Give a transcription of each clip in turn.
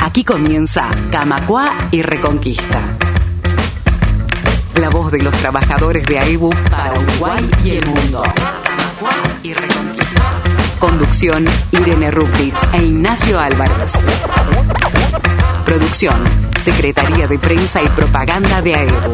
Aquí comienza Camacuá y Reconquista. La voz de los trabajadores de AEBU para Uruguay y el mundo. Camacuá y Reconquista. Conducción: Irene Ruptitz e Ignacio Álvarez. Producción: Secretaría de Prensa y Propaganda de AEBU.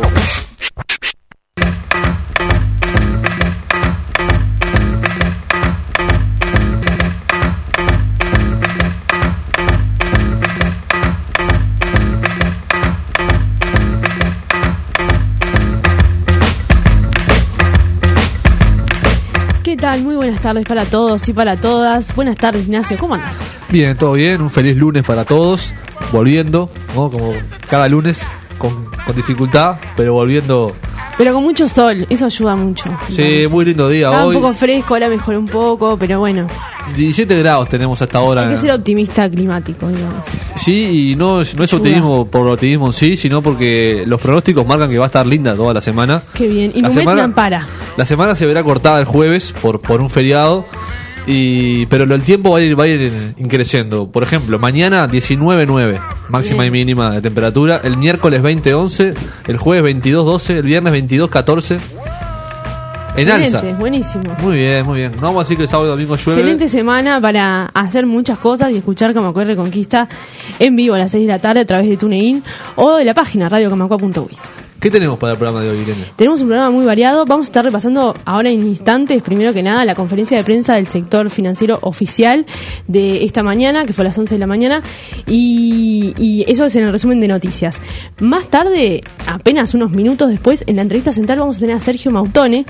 ¿Qué tal? Muy buenas tardes para todos y para todas. Buenas tardes, Ignacio, ¿cómo andas? Bien, todo bien, un feliz lunes para todos. Volviendo, ¿no? Como cada lunes, con dificultad, pero volviendo. Pero con mucho sol, eso ayuda mucho. Sí, muy lindo día. Estaba hoy. Un poco fresco, ahora mejoró un poco, pero bueno. 17 grados tenemos hasta ahora. Hay que ser optimista climático, digamos. Sí, y no es optimismo por optimismo en sí, sino porque los pronósticos marcan que va a estar linda toda la semana. Qué bien, y Numet no para. La semana se verá cortada el jueves por un feriado, pero el tiempo va a ir creciendo. Por ejemplo, mañana 19.9 máxima Bien. y mínima de temperatura, el miércoles 20.11, el jueves 22.12, el viernes 22.14. En Excelente, alza. buenísimo. Muy bien, muy bien. No vamos a decir que el sábado y domingo llueve. Excelente semana para hacer muchas cosas y escuchar Camacuá y Reconquista en vivo a las 6 de la tarde a través de TuneIn o de la página radiocamacua.uy. ¿Qué tenemos para el programa de hoy, Irene? Tenemos un programa muy variado. Vamos a estar repasando ahora en instantes, primero que nada, la conferencia de prensa del sector financiero oficial de esta mañana, que fue a las 11 de la mañana, y eso es en el resumen de noticias. Más tarde, apenas unos minutos después, en la entrevista central vamos a tener a Sergio Mautone,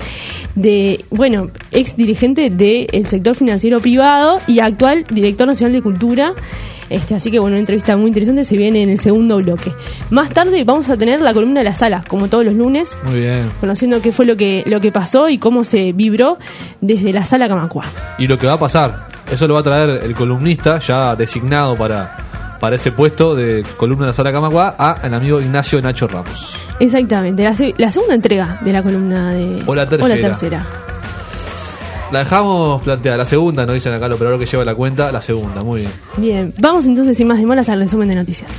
ex dirigente del sector financiero privado y actual director nacional de Cultura. Así que una entrevista muy interesante se viene en el segundo bloque. Más tarde vamos a tener la columna de la sala, como todos los lunes. Muy bien. Conociendo qué fue lo que pasó y cómo se vibró desde la sala Camacuá. Y lo que va a pasar, eso lo va a traer el columnista ya designado para ese puesto de columna de la sala Camacuá, el amigo Ignacio Nacho Ramos. Exactamente, la segunda entrega de la columna de... O la tercera. O la tercera. La dejamos planteada, la segunda, nos dicen acá el operador que lleva la cuenta, la segunda, muy bien. Bien, vamos entonces sin más demoras al resumen de noticias.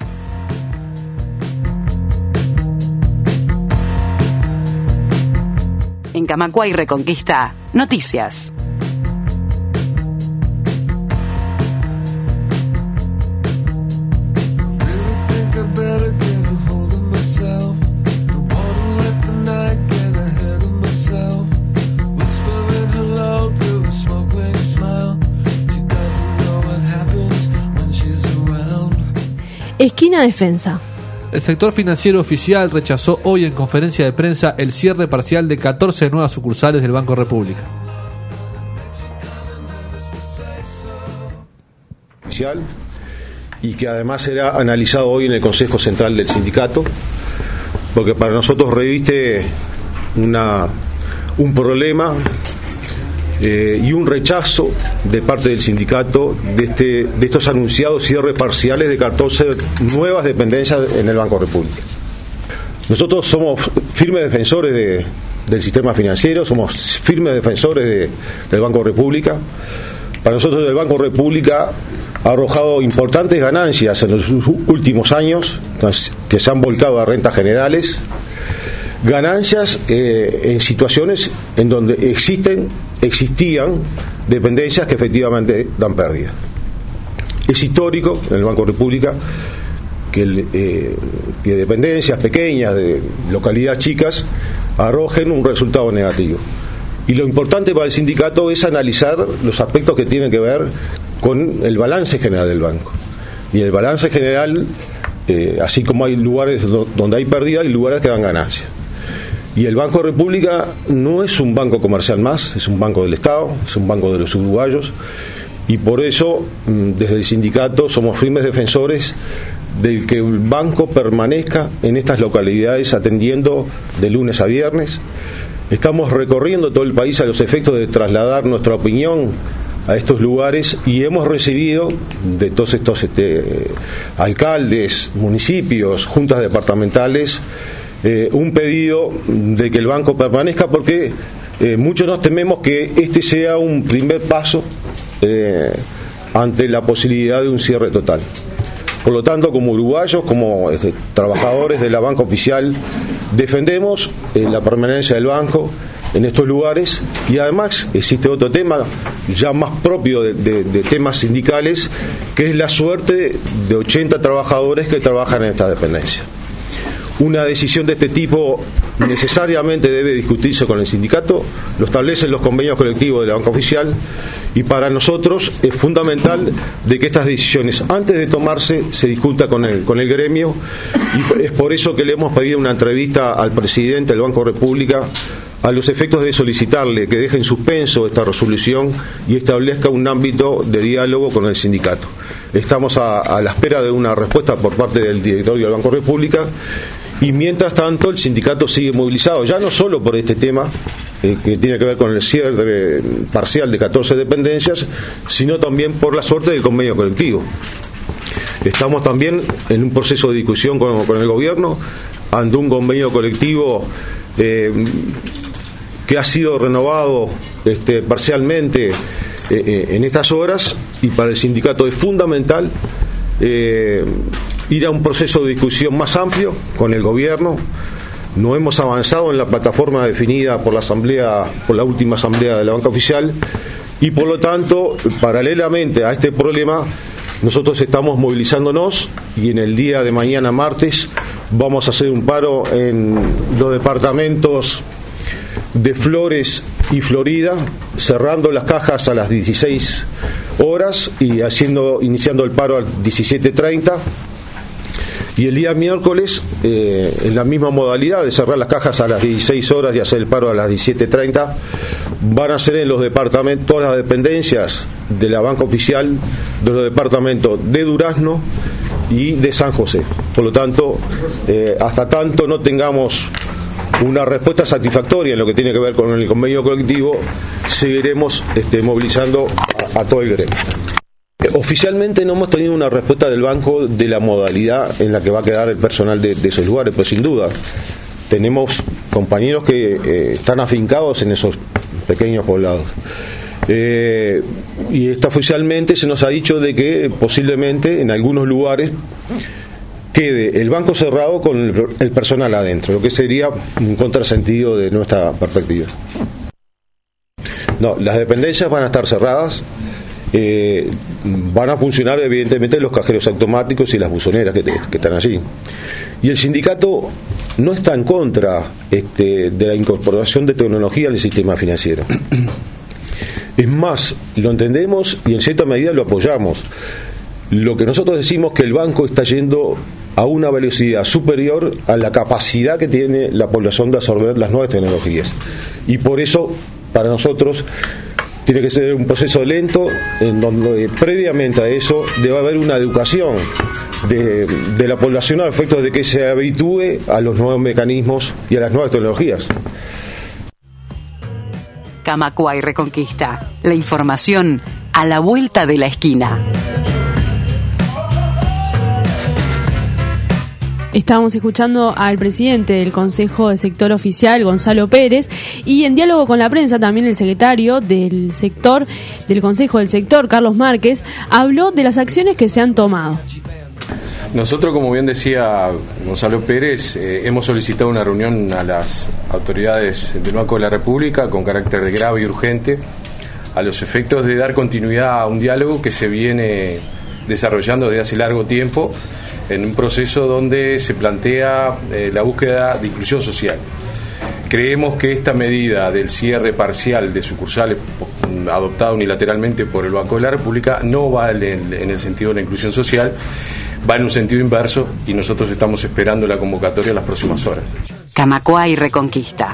En Camacuá y Reconquista, noticias. Esquina Defensa. El sector financiero oficial rechazó hoy en conferencia de prensa el cierre parcial de 14 nuevas sucursales del Banco República. Y que además será analizado hoy en el Consejo Central del Sindicato, porque para nosotros reviste un problema y un rechazo de parte del sindicato de estos anunciados cierres parciales de 14 nuevas dependencias en el Banco República. Nosotros somos firmes defensores del sistema financiero, somos firmes defensores del Banco República. Para nosotros el Banco República ha arrojado importantes ganancias en los últimos años que se han volcado a rentas generales, ganancias en situaciones en donde existían dependencias que efectivamente dan pérdida. Es histórico en el Banco República que dependencias pequeñas de localidades chicas arrojen un resultado negativo. Y lo importante para el sindicato es analizar los aspectos que tienen que ver con el balance general del banco. Y el balance general, así como hay lugares donde hay pérdida, hay lugares que dan ganancias. Y el Banco República no es un banco comercial más, es un banco del Estado, es un banco de los uruguayos, y por eso desde el sindicato somos firmes defensores de que el banco permanezca en estas localidades atendiendo de lunes a viernes. Estamos recorriendo todo el país a los efectos de trasladar nuestra opinión a estos lugares y hemos recibido de todos estos alcaldes, municipios, juntas departamentales, un pedido de que el banco permanezca porque muchos nos tememos que este sea un primer paso ante la posibilidad de un cierre total. Por lo tanto, como uruguayos, como trabajadores de la banca oficial, defendemos la permanencia del banco en estos lugares, y además existe otro tema ya más propio de temas sindicales, que es la suerte de 80 trabajadores que trabajan en esta dependencia. Una decisión de este tipo necesariamente debe discutirse con el sindicato, lo establecen los convenios colectivos de la banca oficial, y para nosotros es fundamental de que estas decisiones, antes de tomarse, se discuta con el gremio, y es por eso que le hemos pedido una entrevista al presidente del Banco República, a los efectos de solicitarle que deje en suspenso esta resolución y establezca un ámbito de diálogo con el sindicato. Estamos a la espera de una respuesta por parte del directorio del Banco República, y mientras tanto el sindicato sigue movilizado, ya no solo por este tema que tiene que ver con el cierre parcial de 14 dependencias, sino también por la suerte del convenio colectivo. Estamos también en un proceso de discusión con el gobierno ante un convenio colectivo que ha sido renovado parcialmente en estas horas, y para el sindicato es fundamental ir a un proceso de discusión más amplio con el gobierno. No hemos avanzado en la plataforma definida por la última asamblea de la banca oficial, y por lo tanto, paralelamente a este problema, nosotros estamos movilizándonos, y en el día de mañana, martes, vamos a hacer un paro en los departamentos de Flores y Florida, cerrando las cajas a las 16 horas y iniciando el paro a las 17:30. Y el día miércoles, en la misma modalidad de cerrar las cajas a las 16 horas y hacer el paro a las 17:30, van a ser en los departamentos, todas las dependencias de la banca oficial, de los departamentos de Durazno y de San José. Por lo tanto, hasta tanto no tengamos una respuesta satisfactoria en lo que tiene que ver con el convenio colectivo, seguiremos movilizando a todo el gremio. Oficialmente no hemos tenido una respuesta del banco de la modalidad en la que va a quedar el personal de esos lugares, pero sin duda tenemos compañeros que están afincados en esos pequeños poblados. Y oficialmente se nos ha dicho de que posiblemente en algunos lugares quede el banco cerrado con el personal adentro, lo que sería un contrasentido de nuestra perspectiva. No, las dependencias van a estar cerradas. Van a funcionar evidentemente los cajeros automáticos y las buzoneras que están allí, y el sindicato no está en contra de la incorporación de tecnología al sistema financiero. Es más, lo entendemos y en cierta medida lo apoyamos. Lo que nosotros decimos que el banco está yendo a una velocidad superior a la capacidad que tiene la población de absorber las nuevas tecnologías, y por eso para nosotros tiene que ser un proceso lento, en donde previamente a eso debe haber una educación de la población a efectos de que se habitúe a los nuevos mecanismos y a las nuevas tecnologías. Camacua y Reconquista. La información a la vuelta de la esquina. Estábamos escuchando al presidente del Consejo de Sector Oficial, Gonzalo Pérez, y en diálogo con la prensa también el secretario del sector, del Consejo del Sector, Carlos Márquez, habló de las acciones que se han tomado. Nosotros, como bien decía Gonzalo Pérez, hemos solicitado una reunión a las autoridades del Banco de la República con carácter de grave y urgente, a los efectos de dar continuidad a un diálogo que se viene desarrollando desde hace largo tiempo, en un proceso donde se plantea la búsqueda de inclusión social. Creemos que esta medida del cierre parcial de sucursales adoptada unilateralmente por el Banco de la República no va en el sentido de la inclusión social, va en un sentido inverso, y nosotros estamos esperando la convocatoria en las próximas horas. Camacua y Reconquista.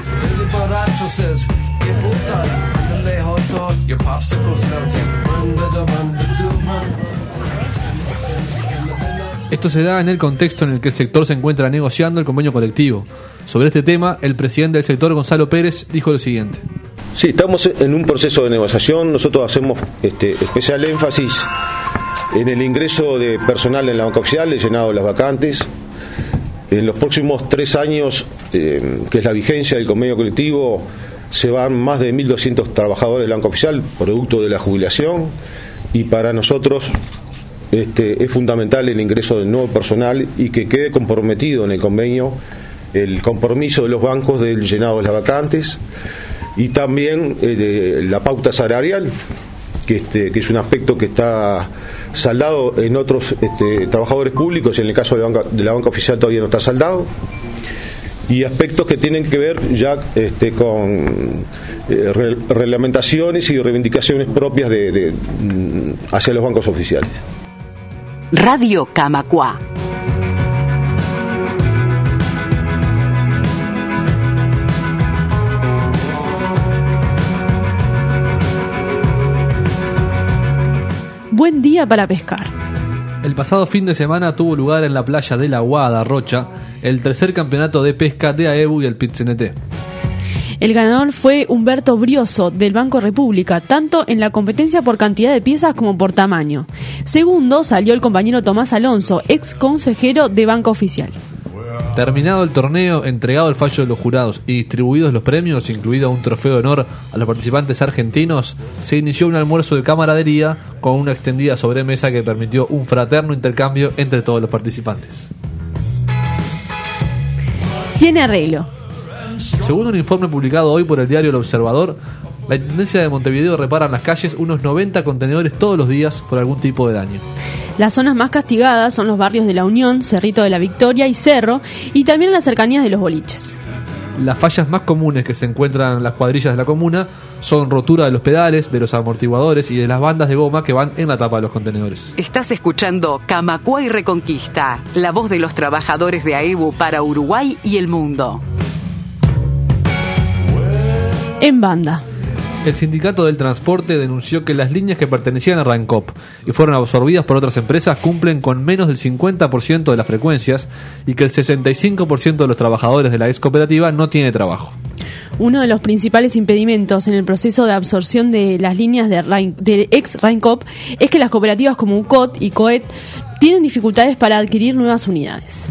Esto se da en el contexto en el que el sector se encuentra negociando el convenio colectivo. Sobre este tema, el presidente del sector, Gonzalo Pérez, dijo lo siguiente. Sí, estamos en un proceso de negociación. Nosotros hacemos especial énfasis en el ingreso de personal en la banca oficial, he llenado las vacantes. En los próximos 3 años, que es la vigencia del convenio colectivo, se van más de 1.200 trabajadores de la banca oficial, producto de la jubilación, y para nosotros es fundamental el ingreso del nuevo personal y que quede comprometido en el convenio el compromiso de los bancos del llenado de las vacantes y también la pauta salarial, que es un aspecto que está saldado en otros trabajadores públicos, en el caso de la banca oficial todavía no está saldado, y aspectos que tienen que ver ya con reglamentaciones y reivindicaciones propias hacia los bancos oficiales. Radio Camacuá. Buen día para pescar. El pasado fin de semana tuvo lugar en la playa de La Guada, Rocha, el tercer campeonato de pesca de AEBU y el PIT-CNT. El ganador fue Humberto Brioso, del Banco República, tanto en la competencia por cantidad de piezas como por tamaño. Segundo salió el compañero Tomás Alonso, ex consejero de Banco Oficial. Terminado el torneo, entregado el fallo de los jurados y distribuidos los premios, incluido un trofeo de honor a los participantes argentinos, se inició un almuerzo de camaradería con una extendida sobremesa que permitió un fraterno intercambio entre todos los participantes. Tiene arreglo. Según un informe publicado hoy por el diario El Observador, la Intendencia de Montevideo repara en las calles unos 90 contenedores todos los días por algún tipo de daño. Las zonas más castigadas son los barrios de La Unión, Cerrito de la Victoria y Cerro, y también en las cercanías de los boliches. Las fallas más comunes que se encuentran en las cuadrillas de la comuna son rotura de los pedales, de los amortiguadores y de las bandas de goma que van en la tapa de los contenedores. Estás escuchando Camacuá y Reconquista, la voz de los trabajadores de AEBU para Uruguay y el mundo. En banda. El sindicato del transporte denunció que las líneas que pertenecían a Rancop y fueron absorbidas por otras empresas cumplen con menos del 50% de las frecuencias y que el 65% de los trabajadores de la ex cooperativa no tiene trabajo. Uno de los principales impedimentos en el proceso de absorción de las líneas de ex Rancop es que las cooperativas como UCOT y COET tienen dificultades para adquirir nuevas unidades.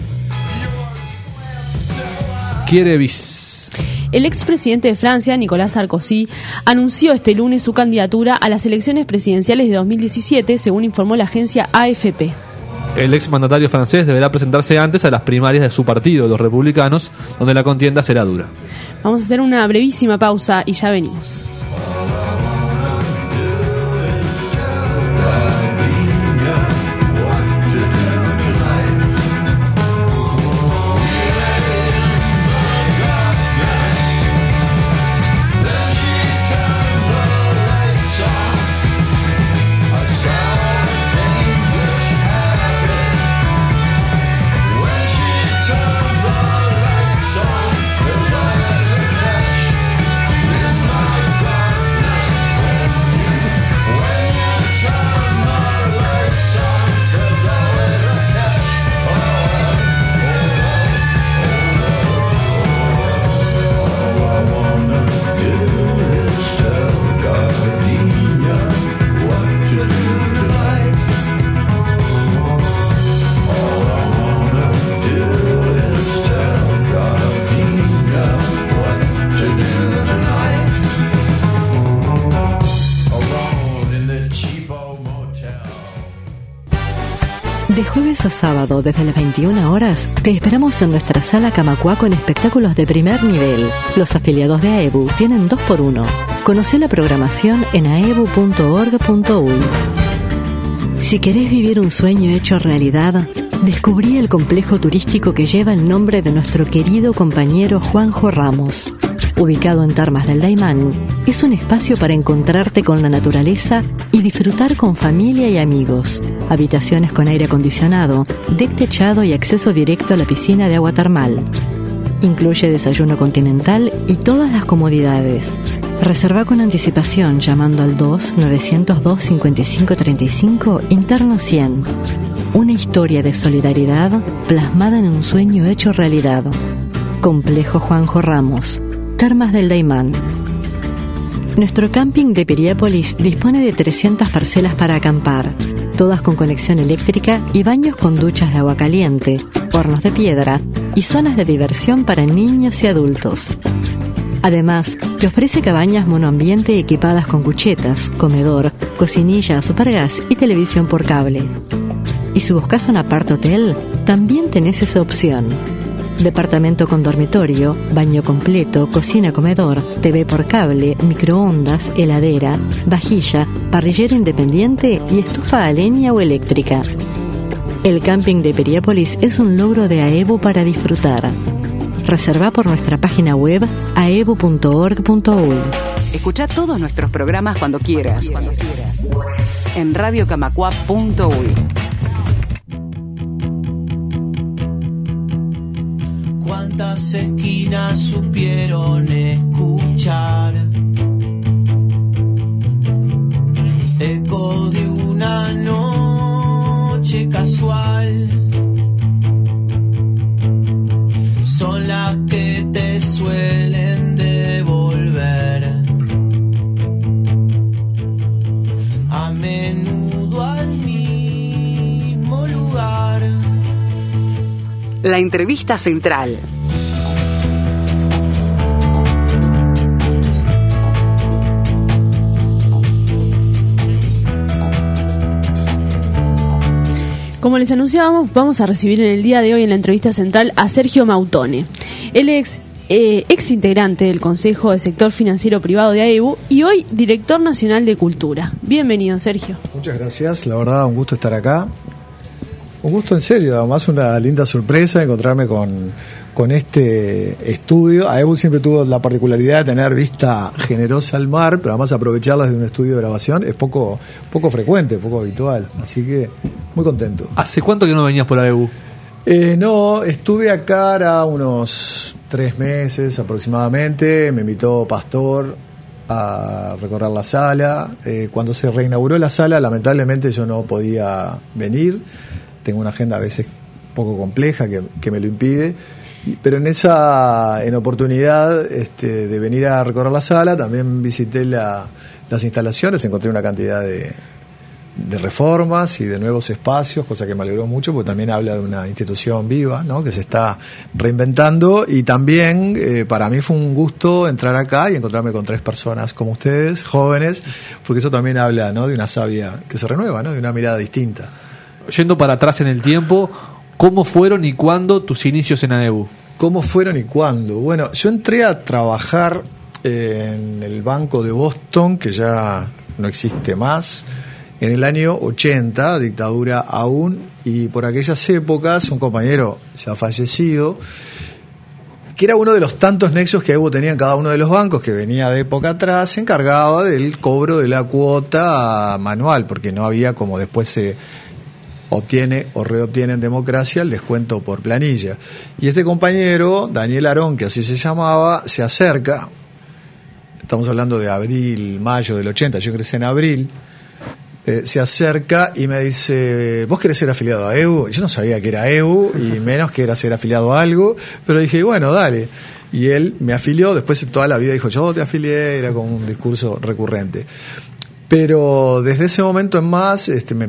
Quiere bis. El expresidente de Francia, Nicolas Sarkozy, anunció este lunes su candidatura a las elecciones presidenciales de 2017, según informó la agencia AFP. El exmandatario francés deberá presentarse antes a las primarias de su partido, los republicanos, donde la contienda será dura. Vamos a hacer una brevísima pausa y ya venimos. De jueves a sábado, desde las 21 horas, te esperamos en nuestra sala Camacuá con espectáculos de primer nivel. Los afiliados de AEBU tienen 2x1. Conocé la programación en aebu.org.uy. Si querés vivir un sueño hecho realidad, descubrí el complejo turístico que lleva el nombre de nuestro querido compañero Juanjo Ramos. Ubicado en Termas del Daymán, es un espacio para encontrarte con la naturaleza y disfrutar con familia y amigos. Habitaciones con aire acondicionado, deck techado y acceso directo a la piscina de agua termal. Incluye desayuno continental y todas las comodidades. Reserva con anticipación llamando al 2-902-5535 interno 100. Una historia de solidaridad plasmada en un sueño hecho realidad. Complejo Juanjo Ramos, Termas del Daymán. Nuestro camping de Piriápolis dispone de 300 parcelas para acampar, todas con conexión eléctrica y baños con duchas de agua caliente, hornos de piedra y zonas de diversión para niños y adultos. Además, te ofrece cabañas monoambiente equipadas con cuchetas, comedor, cocinilla a supergas y televisión por cable. Y si buscas un apart-hotel, también tenés esa opción. Departamento con dormitorio, baño completo, cocina-comedor, TV por cable, microondas, heladera, vajilla, parrillera independiente y estufa a leña o eléctrica. El camping de Piriápolis es un logro de AEBU para disfrutar. Reserva por nuestra página web aebu.org.uy. Escucha todos nuestros programas cuando quieras. En radiocamacua.uy. ¿Cuántas esquinas supieron escuchar? Eco de una noche casual. Son las que te suelen devolver. A menudo al mismo lugar. La entrevista central. Como les anunciábamos, vamos a recibir en el día de hoy en la entrevista central a Sergio Mautone. Él es ex integrante del Consejo de Sector Financiero Privado de AEBU y hoy director nacional de Cultura. Bienvenido, Sergio. Muchas gracias, la verdad un gusto estar acá. Un gusto en serio, además una linda sorpresa encontrarme con este estudio. AEBU siempre tuvo la particularidad de tener vista generosa al mar, pero además aprovecharla desde un estudio de grabación es poco frecuente, poco habitual. Así que muy contento. ¿Hace cuánto que no venías por AEBU? No, estuve acá ahora unos 3 meses aproximadamente. Me invitó Pastor a recorrer la sala. Cuando se reinauguró la sala, lamentablemente yo no podía venir. Tengo una agenda a veces poco compleja que me lo impide, pero en oportunidad de venir a recorrer la sala también visité las instalaciones, encontré una cantidad de reformas y de nuevos espacios, cosa que me alegró mucho porque también habla de una institución viva, ¿no?, que se está reinventando, y también para mí fue un gusto entrar acá y encontrarme con 3 personas como ustedes, jóvenes, porque eso también habla, ¿no?, de una savia que se renueva, ¿no?, de una mirada distinta. Yendo para atrás en el tiempo, ¿cómo fueron y cuándo tus inicios en AEBU? ¿Cómo fueron y cuándo? Bueno, yo entré a trabajar en el Banco de Boston, que ya no existe más, en el año 80, dictadura aún, y por aquellas épocas un compañero ya fallecido, que era uno de los tantos nexos que AEBU tenía en cada uno de los bancos, que venía de época atrás, se encargaba del cobro de la cuota manual, porque no había, como después se obtiene o reobtiene en democracia, el descuento por planilla. Y este compañero, Daniel Arón, que así se llamaba, se acerca, estamos hablando de abril, mayo del 80, yo ingresé en abril, se acerca y me dice: ¿vos querés ser afiliado a AEBU? Yo no sabía que era AEBU y menos que era ser afiliado a algo, pero dije, bueno, dale. Y él me afilió, después toda la vida dijo, yo te afilié, era como un discurso recurrente. Pero desde ese momento en más me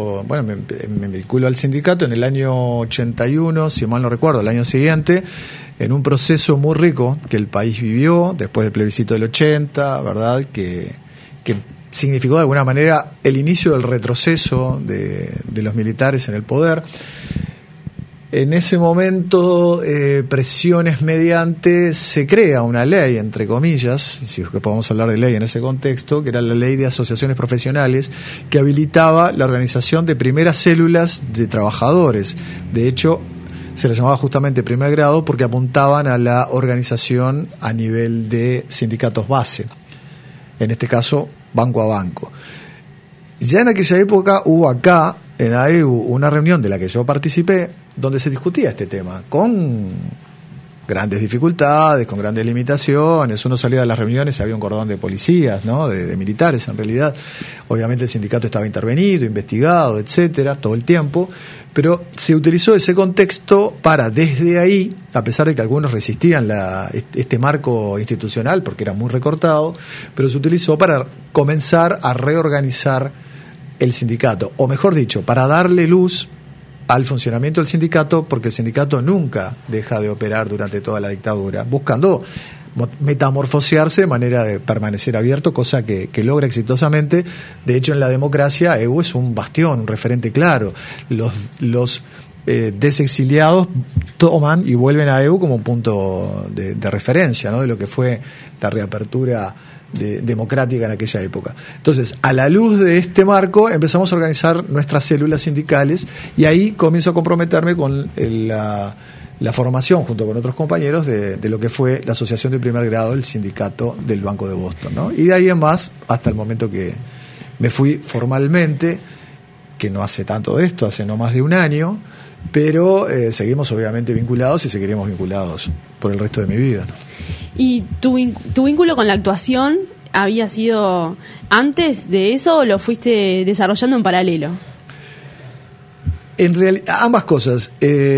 vinculo al sindicato en el año 81, si mal no recuerdo, el año siguiente, en un proceso muy rico que el país vivió después del plebiscito del 80, ¿verdad?, que significó de alguna manera el inicio del retroceso de los militares en el poder. En ese momento, presiones mediante, se crea una ley, entre comillas, si es que podemos hablar de ley en ese contexto, que era la ley de asociaciones profesionales, que habilitaba la organización de primeras células de trabajadores. De hecho, se les llamaba justamente primer grado porque apuntaban a la organización a nivel de sindicatos base, en este caso banco a banco. Ya en aquella época hubo acá en AEBU una reunión de la que yo participé, donde se discutía este tema, con grandes dificultades, con grandes limitaciones. Uno salía de las reuniones y había un cordón de policías, ¿no?, de militares en realidad. Obviamente el sindicato estaba intervenido, investigado, etcétera, todo el tiempo, pero se utilizó ese contexto para, desde ahí, a pesar de que algunos resistían este marco institucional porque era muy recortado, pero se utilizó para comenzar a reorganizar el sindicato, o mejor dicho, para darle luz al funcionamiento del sindicato, porque el sindicato nunca deja de operar durante toda la dictadura, buscando metamorfosearse de manera de permanecer abierto, cosa que logra exitosamente. De hecho, en la democracia, EBU es un bastión, un referente claro. Los desexiliados toman y vuelven a EBU como un punto de referencia, ¿no?, de lo que fue la reapertura democrática en aquella época. Entonces, a la luz de este marco, empezamos a organizar nuestras células sindicales y ahí comienzo a comprometerme con la formación, junto con otros compañeros, de lo que fue la asociación de primer grado del sindicato del Banco de Boston, ¿no? Y de ahí en más, hasta el momento que me fui formalmente, que no hace tanto de esto, hace no más de un año, pero seguimos obviamente vinculados y seguiremos vinculados por el resto de mi vida, ¿no? ¿Y tu vínculo con la actuación había sido antes de eso o lo fuiste desarrollando en paralelo? En realidad, ambas cosas.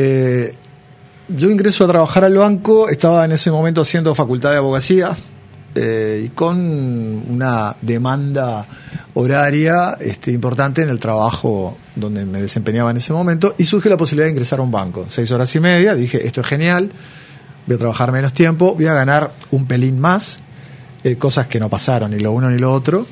Yo ingreso a trabajar al banco, estaba en ese momento haciendo facultad de abogacía y con una demanda horaria importante en el trabajo donde me desempeñaba en ese momento, y surge la posibilidad de ingresar a un banco. 6 horas y media, dije, esto es genial, voy a trabajar menos tiempo, voy a ganar un pelín más, cosas que no pasaron, ni lo uno ni lo otro.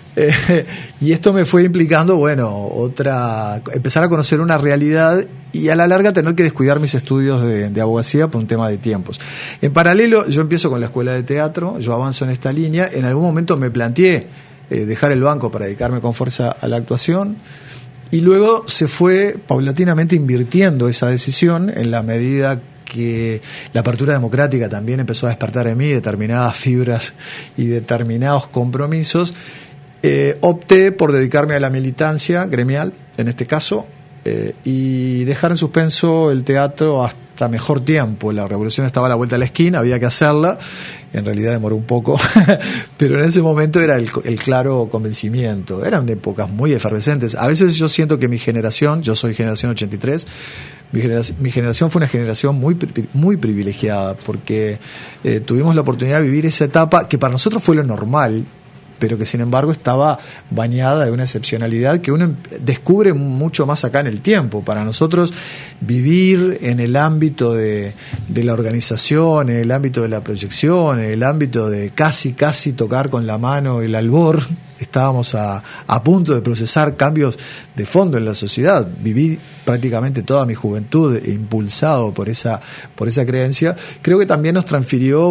Y esto me fue implicando, empezar a conocer una realidad y a la larga tener que descuidar mis estudios de abogacía por un tema de tiempos. En paralelo, yo empiezo con la escuela de teatro, yo avanzo en esta línea, en algún momento me planteé dejar el banco para dedicarme con fuerza a la actuación, y luego se fue paulatinamente invirtiendo esa decisión en la medida que la apertura democrática también empezó a despertar en mí determinadas fibras y determinados compromisos. Opté por dedicarme a la militancia gremial, en este caso, y dejar en suspenso el teatro hasta mejor tiempo. La revolución estaba a la vuelta de la esquina, había que hacerla, en realidad demoró un poco, pero en ese momento era el claro convencimiento. Eran épocas muy efervescentes. A veces yo siento que mi generación, yo soy generación 83, mi generación fue una generación muy privilegiada, porque tuvimos la oportunidad de vivir esa etapa que para nosotros fue lo normal, pero que sin embargo estaba bañada de una excepcionalidad que uno descubre mucho más acá en el tiempo. Para nosotros vivir en el ámbito de la organización, en el ámbito de la proyección, en el ámbito de casi tocar con la mano el albor, estábamos a punto de procesar cambios de fondo en la sociedad. Viví prácticamente toda mi juventud impulsado por esa creencia. Creo que también nos transfirió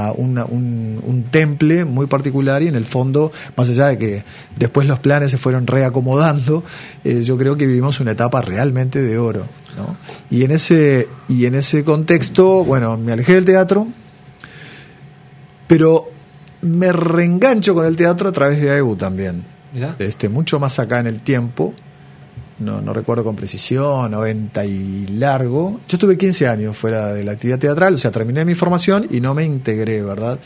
un temple muy particular, y en el fondo, más allá de que después los planes se fueron reacomodando, yo creo que vivimos una etapa realmente de oro, ¿no? Y en ese contexto, me alejé del teatro, pero me reengancho con el teatro a través de AEBU también. ¿Mirá? Mucho más acá en el tiempo, no recuerdo con precisión, 90 y largo. Yo estuve 15 años fuera de la actividad teatral, o sea, terminé mi formación y no me integré, ¿verdad?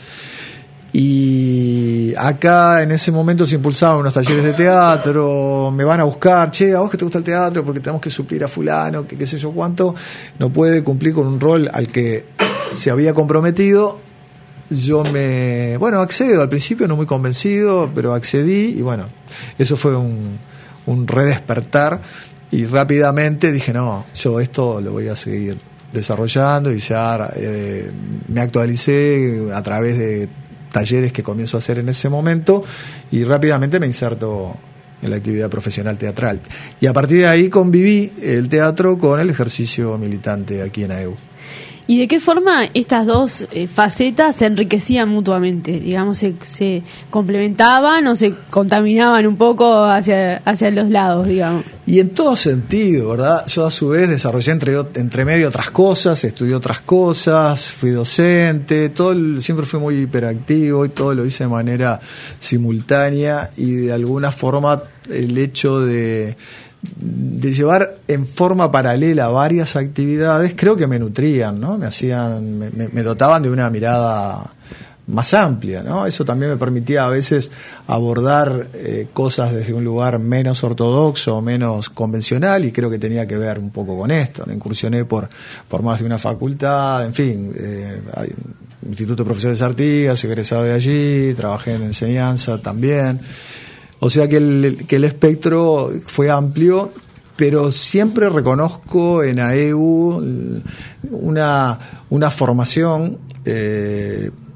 Y acá en ese momento se impulsaban unos talleres de teatro, me van a buscar, che, a vos que te gusta el teatro, porque tenemos que suplir a fulano, que qué sé yo cuánto, no puede cumplir con un rol al que se había comprometido. Yo accedo, al principio no muy convencido, pero accedí, y eso fue un redespertar, y rápidamente dije, no, yo esto lo voy a seguir desarrollando, y ya me actualicé a través de talleres que comienzo a hacer en ese momento, y rápidamente me inserto en la actividad profesional teatral. Y a partir de ahí conviví el teatro con el ejercicio militante aquí en AEBU. ¿Y de qué forma estas dos facetas se enriquecían mutuamente? Digamos, se complementaban o se contaminaban un poco hacia los lados, digamos. Y en todo sentido, ¿verdad? Yo a su vez desarrollé entre medio otras cosas, estudié otras cosas, fui docente, siempre fui muy hiperactivo y todo lo hice de manera simultánea, y de alguna forma el hecho de llevar en forma paralela varias actividades creo que me nutrían, ¿no? Me dotaban de una mirada más amplia, ¿no? Eso también me permitía a veces abordar cosas desde un lugar menos ortodoxo, menos convencional, y creo que tenía que ver un poco con esto, ¿no? Incursioné por más de una facultad, en fin, Instituto de Profesores Artigas, egresado de allí, trabajé en enseñanza también. O sea que el espectro fue amplio, pero siempre reconozco en AEBU una formación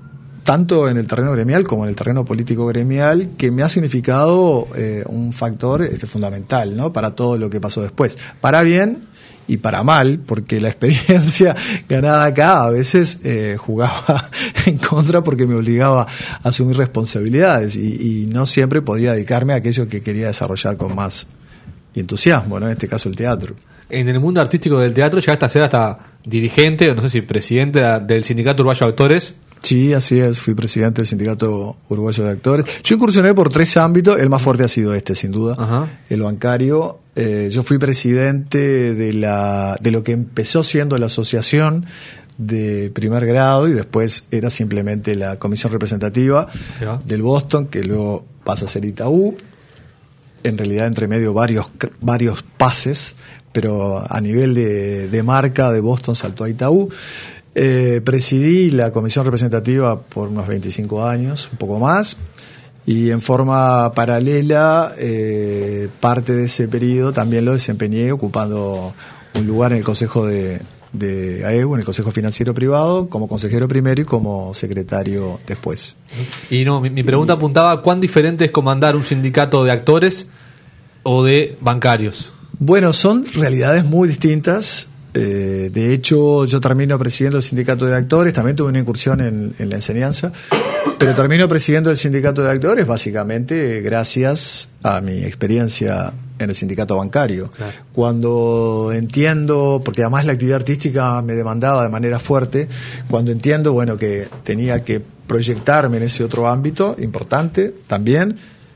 tanto en el terreno gremial como en el terreno político gremial, que me ha significado un factor fundamental, ¿no?, para todo lo que pasó después, para bien y para mal, porque la experiencia ganada acá a veces jugaba en contra, porque me obligaba a asumir responsabilidades y no siempre podía dedicarme a aquello que quería desarrollar con más entusiasmo, ¿no?, en este caso el teatro. En el mundo artístico del teatro llegaste a ser hasta dirigente, o no sé si presidente del Sindicato Uruguayo de Actores. Sí, así es, fui presidente del Sindicato Uruguayo de Actores. Yo incursioné por 3 ámbitos, el más fuerte ha sido sin duda, Ajá. El bancario. Yo fui presidente de lo que empezó siendo la asociación de primer grado y después era simplemente la comisión representativa del Boston, que luego pasa a ser Itaú. En realidad, entre medio varios pases, pero a nivel de marca de Boston saltó a Itaú. Presidí la comisión representativa por unos 25 años, un poco más, y en forma paralela parte de ese periodo también lo desempeñé ocupando un lugar en el Consejo de AEBU, en el Consejo Financiero Privado, como consejero primero y como secretario después. Y no, mi pregunta apuntaba, ¿cuán diferente es comandar un sindicato de actores o de bancarios? Bueno, son realidades muy distintas. De hecho, yo termino presidiendo el sindicato de actores, también tuve una incursión en la enseñanza, pero termino presidiendo el sindicato de actores básicamente gracias a mi experiencia en el sindicato bancario. Claro. Cuando entiendo, porque además la actividad artística me demandaba de manera fuerte, cuando entiendo, bueno, que tenía que proyectarme en ese otro ámbito importante también,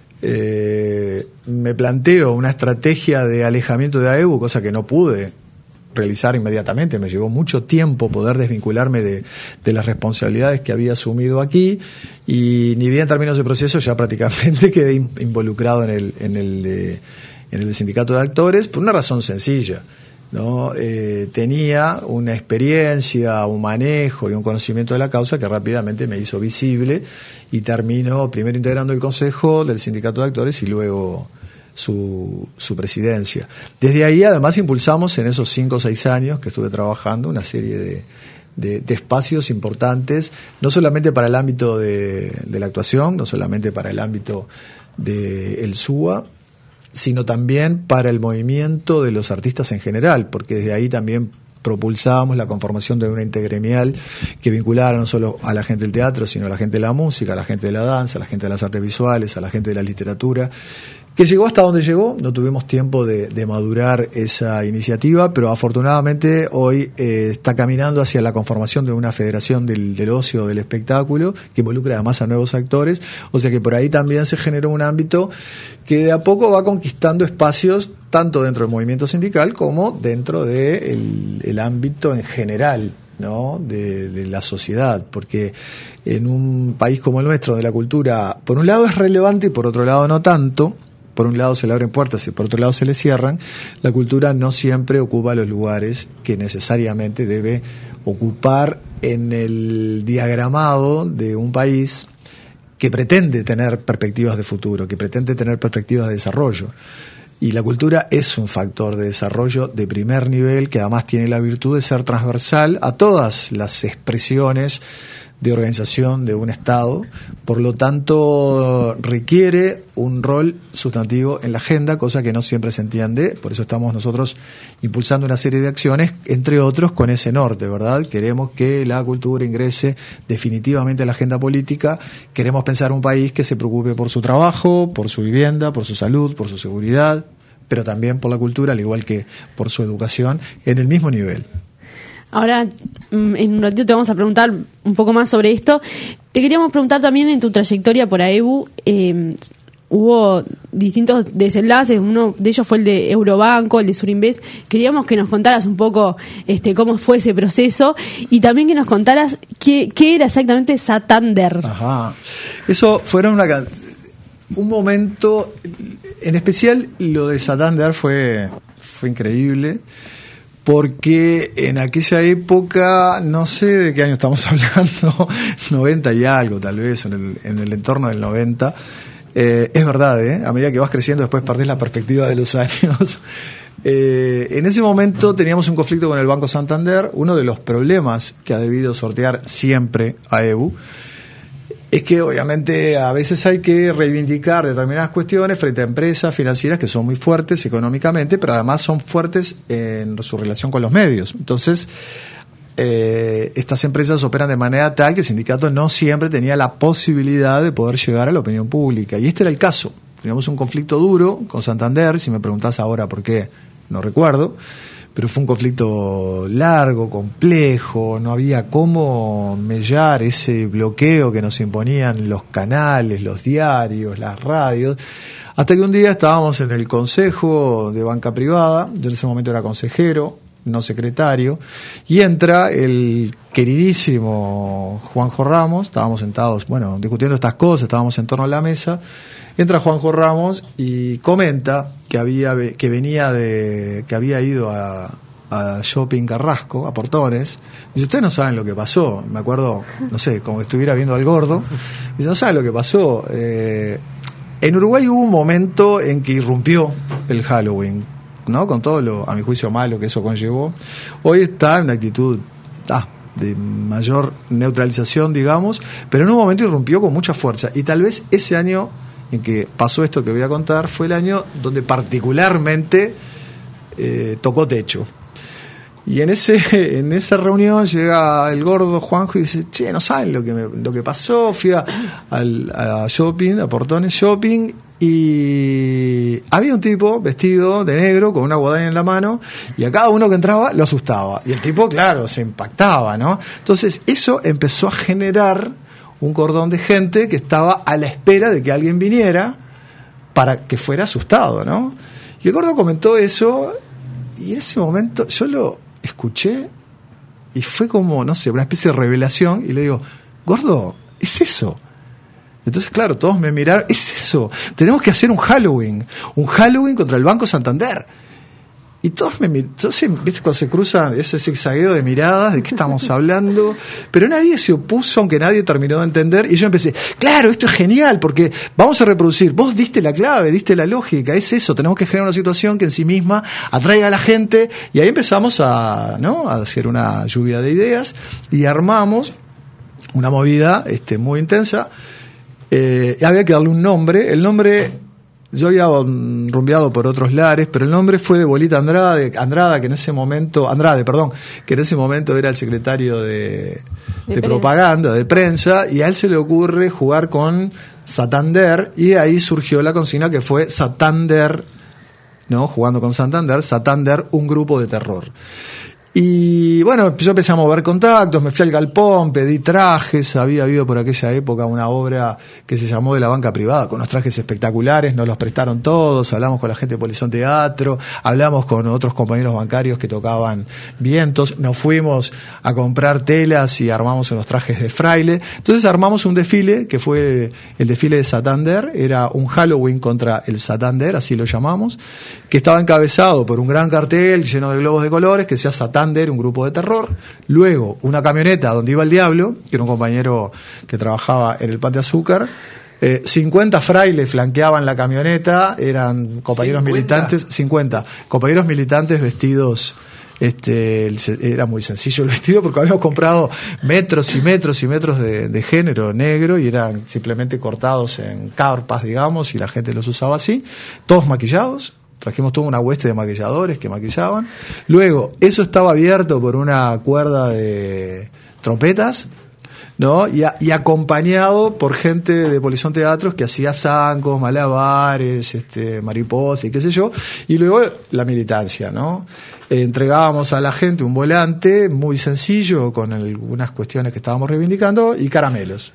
me planteo una estrategia de alejamiento de AEBU, cosa que no pude realizar inmediatamente, me llevó mucho tiempo poder desvincularme de las responsabilidades que había asumido aquí, y ni bien terminó ese proceso ya prácticamente quedé involucrado en el sindicato de actores por una razón sencilla, ¿no? Tenía una experiencia, un manejo y un conocimiento de la causa que rápidamente me hizo visible, y terminó primero integrando el consejo del sindicato de actores y luego su presidencia. Desde ahí además impulsamos en esos 5 o 6 años que estuve trabajando una serie de espacios importantes, no solamente para el ámbito de la actuación, no solamente para el ámbito del SUA, sino también para el movimiento de los artistas en general, porque desde ahí también propulsábamos la conformación de una intergremial que vinculara no solo a la gente del teatro, sino a la gente de la música, a la gente de la danza, a la gente de las artes visuales, a la gente de la literatura, que llegó hasta donde llegó. No tuvimos tiempo de madurar esa iniciativa, pero afortunadamente hoy está caminando hacia la conformación de una federación del ocio, del espectáculo, que involucra además a nuevos actores, o sea que por ahí también se generó un ámbito que de a poco va conquistando espacios tanto dentro del movimiento sindical como dentro del ámbito en general, ¿no?, de la sociedad, porque en un país como el nuestro, donde la cultura por un lado es relevante y por otro lado no tanto, por un lado se le abren puertas y por otro lado se le cierran, la cultura no siempre ocupa los lugares que necesariamente debe ocupar en el diagramado de un país que pretende tener perspectivas de futuro, que pretende tener perspectivas de desarrollo. Y la cultura es un factor de desarrollo de primer nivel que además tiene la virtud de ser transversal a todas las expresiones de organización de un Estado, por lo tanto requiere un rol sustantivo en la agenda, cosa que no siempre se entiende. Por eso estamos nosotros impulsando una serie de acciones, entre otros con ese norte, ¿verdad? Queremos que la cultura ingrese definitivamente a la agenda política, queremos pensar un país que se preocupe por su trabajo, por su vivienda, por su salud, por su seguridad, pero también por la cultura, al igual que por su educación, en el mismo nivel. Ahora, en un ratito te vamos a preguntar un poco más sobre esto. Te queríamos preguntar también en tu trayectoria por AEBU, hubo distintos desenlaces, uno de ellos fue el de Eurobanco, el de Surinvest. Queríamos que nos contaras un poco cómo fue ese proceso y también que nos contaras qué era exactamente Santander. Ajá. Eso fueron un momento, en especial lo de Santander fue increíble, porque en aquella época, no sé de qué año estamos hablando, 90 y algo tal vez, en el entorno del 90, es verdad, a medida que vas creciendo después perdés la perspectiva de los años. En ese momento teníamos un conflicto con el Banco Santander, uno de los problemas que ha debido sortear siempre AEBU, es que obviamente a veces hay que reivindicar determinadas cuestiones frente a empresas financieras que son muy fuertes económicamente, pero además son fuertes en su relación con los medios. Entonces, estas empresas operan de manera tal que el sindicato no siempre tenía la posibilidad de poder llegar a la opinión pública. Y este era el caso. Teníamos un conflicto duro con Santander, si me preguntás ahora por qué, no recuerdo, pero fue un conflicto largo, complejo, no había cómo mellar ese bloqueo que nos imponían los canales, los diarios, las radios, hasta que un día estábamos en el Consejo de Banca Privada, yo en ese momento era consejero, no secretario, y entra el queridísimo Juanjo Ramos, estábamos sentados, discutiendo estas cosas, estábamos en torno a la mesa, entra Juanjo Ramos y comenta que había ido a Shopping Carrasco, a Portones. Dice, ustedes no saben lo que pasó. Me acuerdo, no sé, como que estuviera viendo al gordo. Dice, no saben lo que pasó. En Uruguay hubo un momento en que irrumpió el Halloween, ¿no? Con todo lo, a mi juicio, malo que eso conllevó. Hoy está en una actitud de mayor neutralización, digamos, pero en un momento irrumpió con mucha fuerza. Y tal vez ese año en que pasó esto que voy a contar fue el año donde particularmente tocó techo. Y en esa reunión llega el gordo Juanjo y dice, che, no saben lo que pasó. Fui a Shopping, a Portones Shopping, y había un tipo vestido de negro con una guadaña en la mano, y a cada uno que entraba lo asustaba. Y el tipo, claro, se impactaba, ¿no? Entonces eso empezó a generar un cordón de gente que estaba a la espera de que alguien viniera para que fuera asustado, ¿no? Y el gordo comentó eso, y en ese momento yo lo escuché y fue como, no sé, una especie de revelación, y le digo, gordo, es eso. Entonces, claro, todos me miraron, es eso, tenemos que hacer un Halloween contra el Banco Santander. Y todos me miran, entonces, ¿viste? Cuando se cruzan ese zigzagueo de miradas, ¿de qué estamos hablando? Pero nadie se opuso, aunque nadie terminó de entender. Y yo empecé, claro, esto es genial, porque vamos a reproducir. Vos diste la clave, diste la lógica, es eso. Tenemos que generar una situación que en sí misma atraiga a la gente. Y ahí empezamos a hacer una lluvia de ideas y armamos una movida muy intensa. Había que darle un nombre. El nombre, yo había rumbeado por otros lares, pero el nombre fue de Bolita Andrada, que en ese momento era el secretario de propaganda, de prensa, y a él se le ocurre jugar con Santander, y de ahí surgió la consigna que fue Santander, ¿no? Jugando con Santander, un grupo de terror. Y yo empecé a mover contactos, me fui al galpón, pedí trajes, había habido por aquella época una obra que se llamó De la Banca Privada, con unos trajes espectaculares, nos los prestaron todos, hablamos con la gente de Polizón Teatro, hablamos con otros compañeros bancarios que tocaban vientos, nos fuimos a comprar telas y armamos unos trajes de fraile. Entonces armamos un desfile, que fue el desfile de Santander, era un Halloween contra el Santander, así lo llamamos, que estaba encabezado por un gran cartel lleno de globos de colores, que decía Santander, un grupo de terror, luego una camioneta donde iba el diablo, que era un compañero que trabajaba en el Pan de Azúcar, 50 frailes flanqueaban la camioneta, eran compañeros 50. Militantes, 50 compañeros militantes vestidos, era muy sencillo el vestido porque habíamos comprado metros y metros y metros de género negro y eran simplemente cortados en carpas, digamos, y la gente los usaba así, todos maquillados. Trajimos toda una hueste de maquilladores que maquillaban. Luego, eso estaba abierto por una cuerda de trompetas, ¿no? Y acompañado por gente de Polizón Teatros que hacía zancos, malabares, mariposas y qué sé yo. Y luego la militancia, ¿no? Entregábamos a la gente un volante muy sencillo con algunas cuestiones que estábamos reivindicando y caramelos.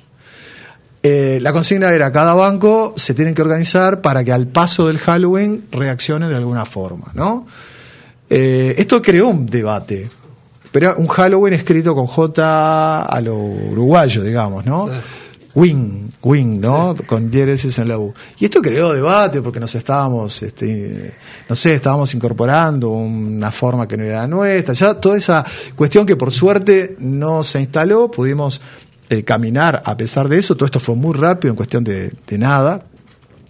La consigna era, cada banco se tienen que organizar para que al paso del Halloween reaccionen de alguna forma, ¿no? Esto creó un debate, pero era un Halloween escrito con J a lo uruguayo, digamos, ¿no? Sí. Wing, ¿no? Sí. Con diéresis en la U. Y esto creó debate porque nos estábamos, estábamos incorporando una forma que no era nuestra. Ya toda esa cuestión que por suerte no se instaló, pudimos caminar a pesar de eso. Todo esto fue muy rápido, en cuestión de nada.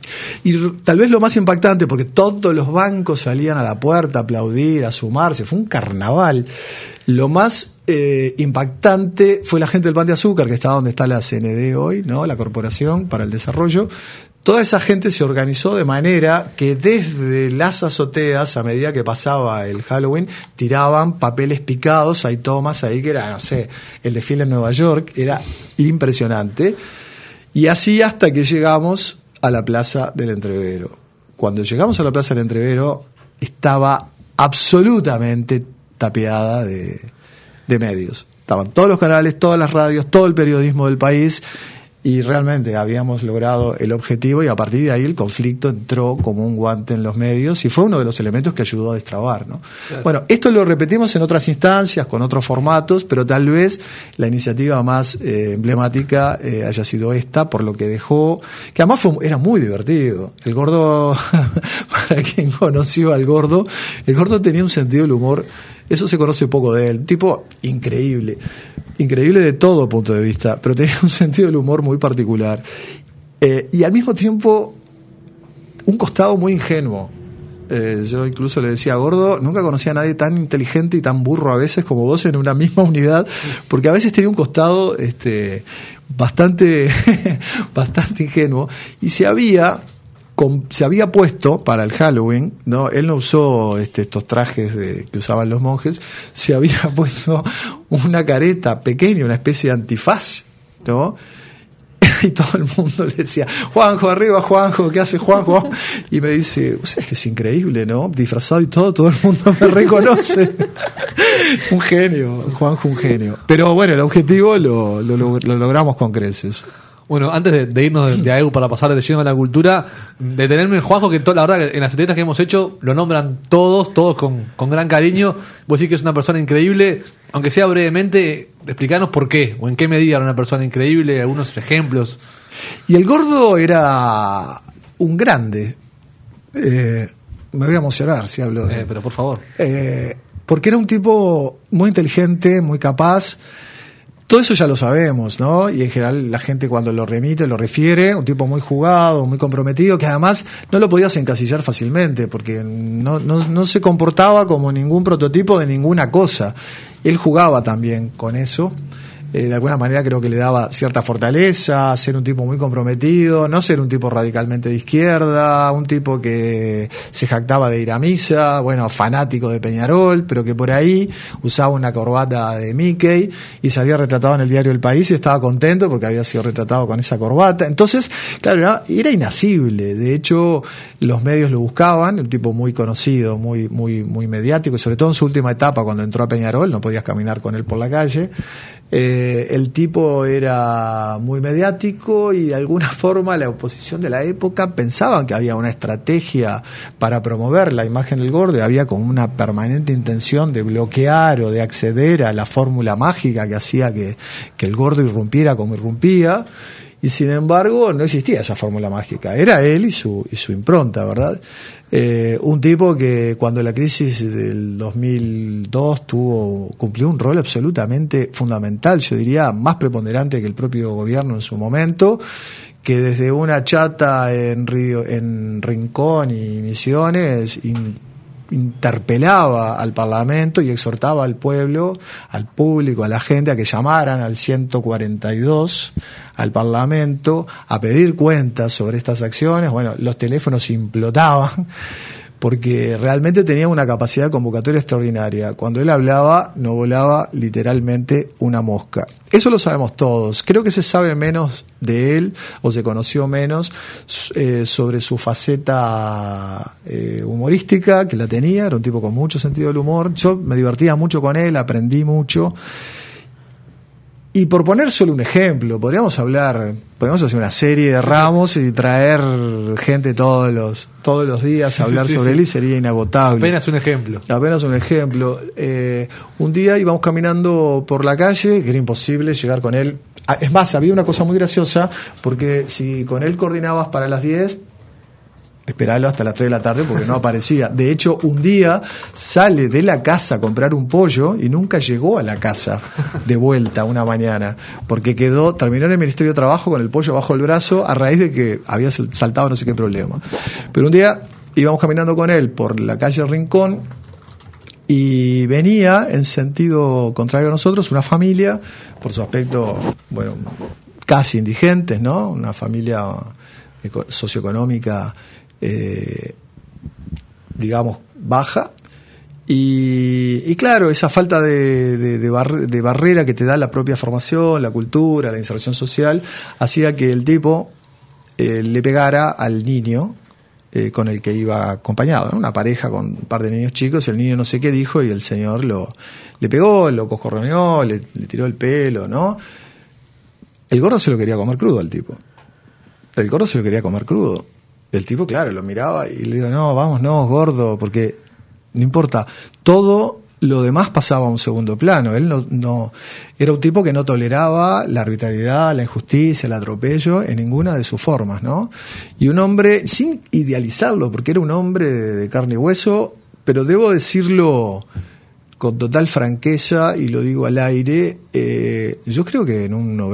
Y tal vez lo más impactante, porque todos los bancos salían a la puerta a aplaudir, a sumarse, fue un carnaval. Lo más impactante fue la gente del Pan de Azúcar, que está donde está la CND hoy, ¿no? La Corporación para el Desarrollo. Toda esa gente se organizó de manera que desde las azoteas, a medida que pasaba el Halloween, tiraban papeles picados, hay tomas ahí que era, no sé, el desfile en Nueva York, era impresionante. Y así hasta que llegamos a la Plaza del Entrevero. Cuando llegamos a la Plaza del Entrevero, estaba absolutamente tapiada de medios. Estaban todos los canales, todas las radios, todo el periodismo del país, y realmente habíamos logrado el objetivo, y a partir de ahí el conflicto entró como un guante en los medios y fue uno de los elementos que ayudó a destrabar, ¿no? Claro. Bueno, esto lo repetimos en otras instancias, con otros formatos, pero tal vez la iniciativa más emblemática haya sido esta, por lo que dejó, que además era muy divertido. El Gordo, para quien conoció al Gordo, el Gordo tenía un sentido del humor, eso se conoce poco de él, un tipo increíble de todo punto de vista, pero tenía un sentido del humor muy particular, y al mismo tiempo un costado muy ingenuo. Yo incluso le decía, Gordo, nunca conocí a nadie tan inteligente y tan burro a veces como vos en una misma unidad, porque a veces tenía un costado bastante ingenuo, y se había puesto para el Halloween, ¿no? Él no usó estos trajes que usaban los monjes, se había puesto una careta pequeña, una especie de antifaz, ¿no? Y todo el mundo le decía, Juanjo, arriba, Juanjo, ¿qué hace Juanjo? Y me dice, o sea, es que es increíble, ¿no? Disfrazado y todo el mundo me reconoce. Un genio, Juanjo, un genio. Pero bueno, el objetivo lo logramos con creces. Bueno, antes de irnos de AEBU para pasar de lleno a la cultura, detenerme en Juanjo, que la verdad que en las entrevistas que hemos hecho lo nombran todos con gran cariño. Vos decís que es una persona increíble, aunque sea brevemente, explicanos por qué, o en qué medida era una persona increíble, algunos ejemplos. Y el Gordo era un grande. Me voy a emocionar si hablo de... Pero por favor. Porque era un tipo muy inteligente, muy capaz. Todo eso ya lo sabemos, ¿no? Y en general la gente cuando lo remite, lo refiere, un tipo muy jugado, muy comprometido, que además no lo podías encasillar fácilmente, porque no se comportaba como ningún prototipo de ninguna cosa. Él jugaba también con eso. De alguna manera creo que le daba cierta fortaleza, ser un tipo muy comprometido, no ser un tipo radicalmente de izquierda, un tipo que se jactaba de ir a misa, bueno, fanático de Peñarol, pero que por ahí usaba una corbata de Mickey y salía retratado en el diario El País y estaba contento porque había sido retratado con esa corbata. Entonces, claro, era inasible. De hecho, los medios lo buscaban, un tipo muy conocido, muy mediático, y sobre todo en su última etapa, cuando entró a Peñarol, no podías caminar con él por la calle. El tipo era muy mediático y de alguna forma la oposición de la época pensaban que había una estrategia para promover la imagen del Gordo, y había como una permanente intención de bloquear o de acceder a la fórmula mágica que hacía que el Gordo irrumpiera como irrumpía, y sin embargo no existía esa fórmula mágica, era él y su impronta, ¿verdad? Un tipo que cuando la crisis del 2002 cumplió un rol absolutamente fundamental, yo diría más preponderante que el propio gobierno en su momento, que desde una chata en Rincón y Misiones interpelaba al Parlamento y exhortaba al pueblo, al público, a la gente a que llamaran al 142 al Parlamento a pedir cuentas sobre estas acciones. Bueno, los teléfonos implotaban porque realmente tenía una capacidad convocatoria extraordinaria. Cuando él hablaba, no volaba literalmente una mosca. Eso lo sabemos todos. Creo que se sabe menos de él, o se conoció menos, sobre su faceta humorística, que la tenía. Era un tipo con mucho sentido del humor. Yo me divertía mucho con él, aprendí mucho. Y por poner solo un ejemplo, podríamos hacer una serie de Ramos y traer gente todos los días a hablar sobre él y sería inagotable. Apenas un ejemplo. Un día íbamos caminando por la calle, que era imposible llegar con él. Es más, había una cosa muy graciosa, porque si con él coordinabas para las 10, esperalo hasta las 3 de la tarde porque no aparecía. De hecho, un día sale de la casa a comprar un pollo y nunca llegó a la casa de vuelta una mañana, porque terminó en el Ministerio de Trabajo con el pollo bajo el brazo a raíz de que había saltado no sé qué problema. Pero un día íbamos caminando con él por la calle Rincón y venía en sentido contrario a nosotros una familia, por su aspecto, bueno, casi indigentes, ¿no? Una familia socioeconómica digamos baja, y claro, esa falta de barrera que te da la propia formación, la cultura, la inserción social, hacía que el tipo le pegara al niño con el que iba acompañado, ¿no? Una pareja con un par de niños chicos, el niño no sé qué dijo y el señor le pegó, lo coscorroneó, le tiró el pelo, ¿no? El gordo se lo quería comer crudo al tipo. El gordo se lo quería comer crudo. El tipo, claro, lo miraba y le digo, no, vamos, no, gordo, porque no importa. Todo lo demás pasaba a un segundo plano. Él no era un tipo que no toleraba la arbitrariedad, la injusticia, el atropello en ninguna de sus formas, ¿no? Y un hombre, sin idealizarlo, porque era un hombre de carne y hueso, pero debo decirlo con total franqueza, y lo digo al aire, yo creo que en un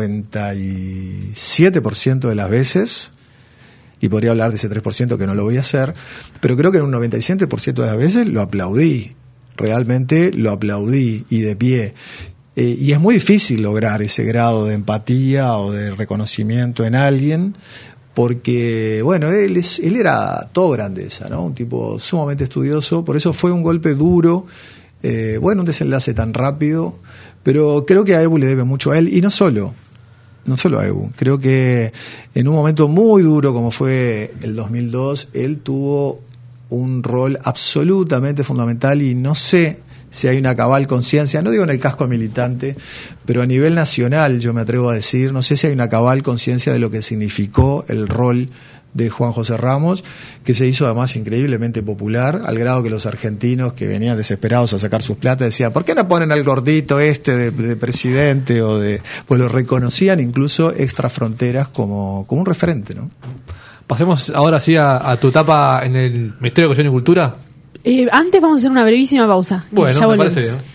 97% de las veces, y podría hablar de ese 3% que no lo voy a hacer, pero creo que en un 97% de las veces lo aplaudí, realmente lo aplaudí, y de pie. Y es muy difícil lograr ese grado de empatía o de reconocimiento en alguien, porque, bueno, él era todo grandeza, ¿no? Un tipo sumamente estudioso, por eso fue un golpe duro, un desenlace tan rápido, pero creo que a Ebu le debe mucho a él, y no solo a Ebu. Creo que en un momento muy duro como fue el 2002, él tuvo un rol absolutamente fundamental, y no sé si hay una cabal conciencia, no digo en el casco militante, pero a nivel nacional, yo me atrevo a decir, no sé si hay una cabal conciencia de lo que significó el rol de Juan José Ramos, que se hizo además increíblemente popular, al grado que los argentinos que venían desesperados a sacar sus plata decían, ¿por qué no ponen al gordito de presidente? Pues lo reconocían incluso extra fronteras como un referente, ¿no? Pasemos ahora sí a tu etapa en el Ministerio de Educación y Cultura. Antes vamos a hacer una brevísima pausa. Bueno, ya me volvemos. parece bien.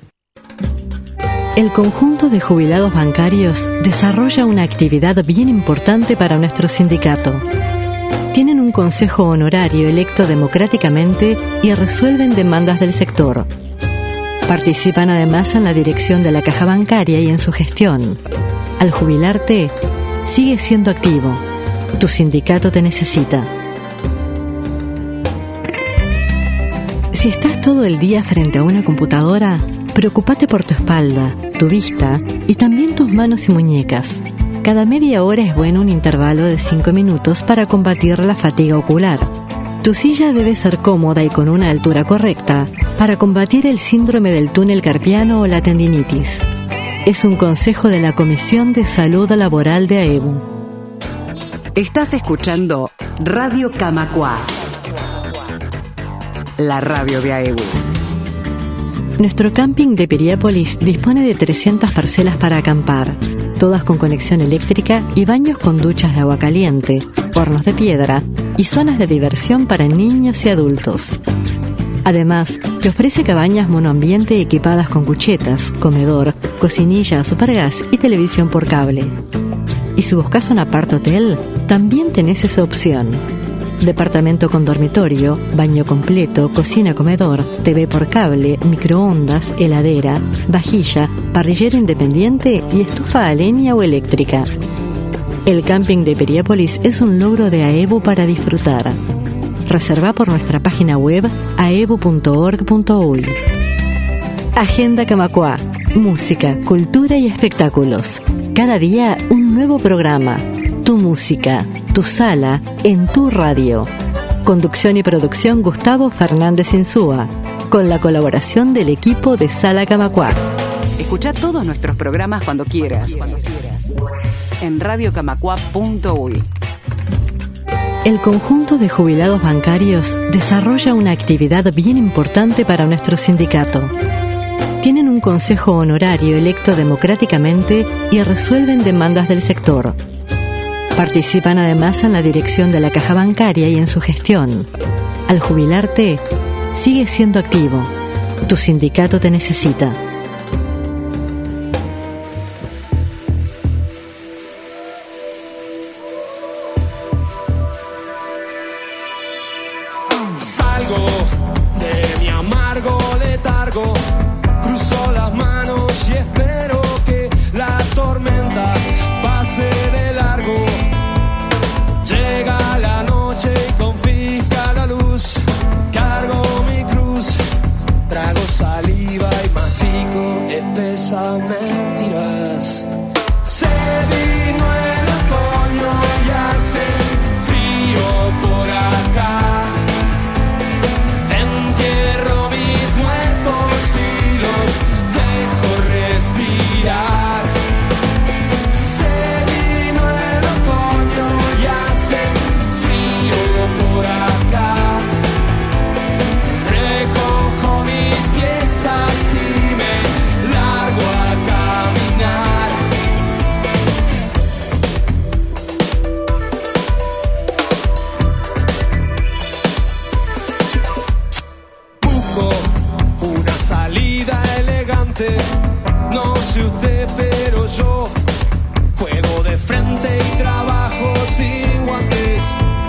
El conjunto de jubilados bancarios desarrolla una actividad bien importante para nuestro sindicato. Tienen un consejo honorario electo democráticamente y resuelven demandas del sector. Participan además en la dirección de la caja bancaria y en su gestión. Al jubilarte, sigue siendo activo. Tu sindicato te necesita. Si estás todo el día frente a una computadora, preocúpate por tu espalda, tu vista y también tus manos y muñecas. Cada media hora es bueno un intervalo de 5 minutos para combatir la fatiga ocular. Tu silla debe ser cómoda y con una altura correcta para combatir el síndrome del túnel carpiano o la tendinitis. Es un consejo de la Comisión de Salud Laboral de AEBU. Estás escuchando Radio Camacuá, la radio de AEBU. Nuestro camping de Piriápolis dispone de 300 parcelas para acampar, todas con conexión eléctrica y baños con duchas de agua caliente, hornos de piedra y zonas de diversión para niños y adultos. Además, te ofrece cabañas monoambiente equipadas con cuchetas, comedor, cocinilla, supergas y televisión por cable. Y si buscas un apart hotel, también tenés esa opción. Departamento con dormitorio, baño completo, cocina, comedor, TV por cable, microondas, heladera, vajilla, parrillera independiente y estufa a leña o eléctrica. El camping de Piriápolis es un logro de AEBU para disfrutar. Reserva por nuestra página web aebu.org.uy. Agenda Camacuá. Música, cultura y espectáculos. Cada día un nuevo programa. Tu música, tu sala, en tu radio. Conducción y producción Gustavo Fernández Insúa, con la colaboración del equipo de Sala Camacuá. Escucha todos nuestros programas cuando quieras. En radiocamacua.uy. El conjunto de jubilados bancarios desarrolla una actividad bien importante para nuestro sindicato. Tienen un consejo honorario electo democráticamente y resuelven demandas del sector. Participan además en la dirección de la caja bancaria y en su gestión. Al jubilarte, sigues siendo activo. Tu sindicato te necesita. Salgo de mi amargo letargo, cruzo las manos y espero que la tormenta pase de largo. Llega la noche y confisca la luz, cargo mi cruz, trago saliva y mastico espesas mentiras. Se vino el otoño y hace frío por acá. Entierro mis muertos y los dejo respirar. Se vino el otoño y hace frío por acá. Recojo mis piezas y me largo a caminar. Busco una salida elegante. No sé usted, pero yo juego de frente y trabajo sin guantes.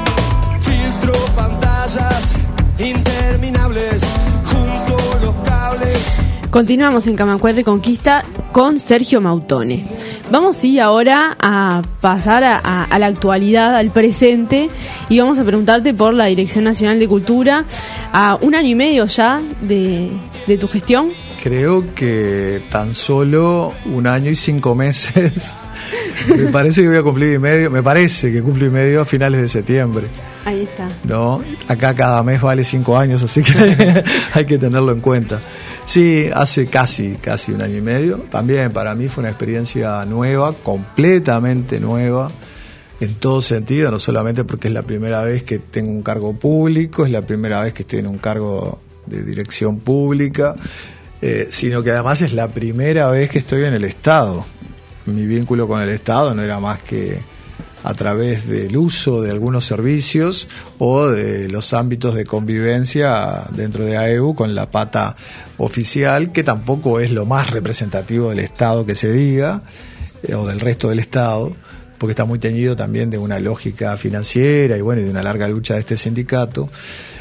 Filtro pantallas interminables junto los cables. Continuamos en Camacuá y Reconquista con Sergio Mautone. Vamos sí ahora a pasar a la actualidad, al presente, y vamos a preguntarte por la Dirección Nacional de Cultura. A 1 año y medio ya de tu gestión. Creo que tan solo 1 año y 5 meses. Me parece que voy a cumplir y medio. Me parece que cumplo y medio a finales de septiembre. Ahí está. No, acá cada mes vale 5 años, así que hay que tenerlo en cuenta. Sí, hace casi 1 año y medio. También para mí fue una experiencia nueva, completamente nueva, en todo sentido, no solamente porque es la primera vez que tengo un cargo público, es la primera vez que estoy en un cargo de dirección pública, sino que además es la primera vez que estoy en el Estado. Mi vínculo con el Estado no era más que a través del uso de algunos servicios o de los ámbitos de convivencia dentro de AEBU con la pata oficial, que tampoco es lo más representativo del Estado que se diga, o del resto del Estado, porque está muy teñido también de una lógica financiera y bueno, y de una larga lucha de este sindicato.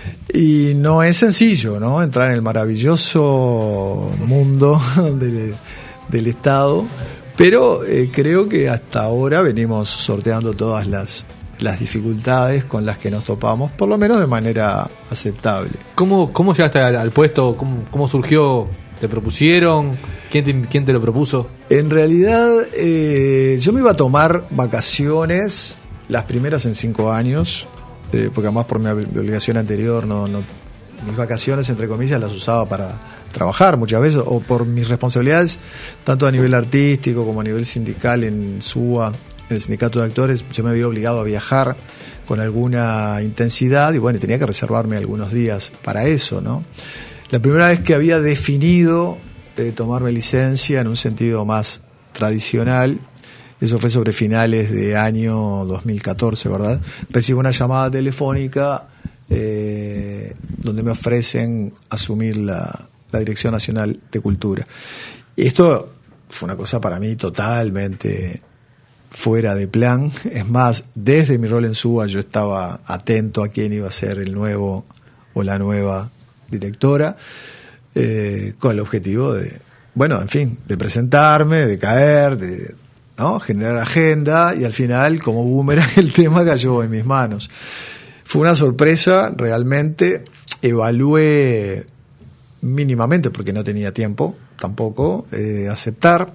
Y no es sencillo, ¿no?, entrar en el maravilloso mundo del Estado. Pero creo que hasta ahora venimos sorteando todas las dificultades con las que nos topamos, por lo menos de manera aceptable. ¿Cómo llegaste al puesto? ¿Cómo surgió? ¿Te propusieron? ¿Quién te lo propuso? En realidad, yo me iba a tomar vacaciones, las primeras en 5 años, porque además por mi obligación anterior mis vacaciones, entre comillas, las usaba para trabajar muchas veces, o por mis responsabilidades, tanto a nivel artístico como a nivel sindical en SUA, en el sindicato de actores. Yo me había obligado a viajar con alguna intensidad y bueno, tenía que reservarme algunos días para eso, ¿no? La primera vez que había definido tomarme licencia en un sentido más tradicional, eso fue sobre finales de año 2014, ¿verdad? Recibo una llamada telefónica donde me ofrecen asumir la Dirección Nacional de Cultura. Y esto fue una cosa para mí totalmente fuera de plan. Es más, desde mi rol en SUA yo estaba atento a quién iba a ser el nuevo o la nueva directora, con el objetivo de, bueno, en fin, de presentarme, de caer, de, ¿no?, generar agenda, y al final, como boomerang, el tema cayó en mis manos. Fue una sorpresa, realmente. Evalué mínimamente, porque no tenía tiempo tampoco, aceptar.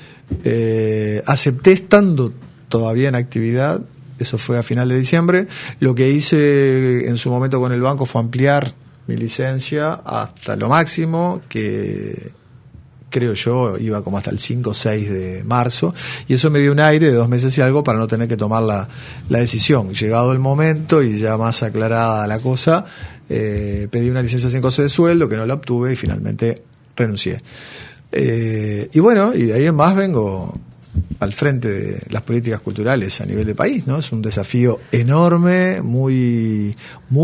Acepté estando todavía en actividad, eso fue a final de diciembre. Lo que hice en su momento con el banco fue ampliar mi licencia hasta lo máximo, que creo yo iba como hasta el 5 o 6 de marzo, y eso me dio un aire de 2 meses y algo para no tener que tomar la decisión. Llegado el momento y ya más aclarada la cosa, pedí una licencia sin goce de sueldo, que no la obtuve, y finalmente renuncié. Y bueno, y de ahí en más vengo al frente de las políticas culturales a nivel de país, ¿no? Es un desafío enorme, muy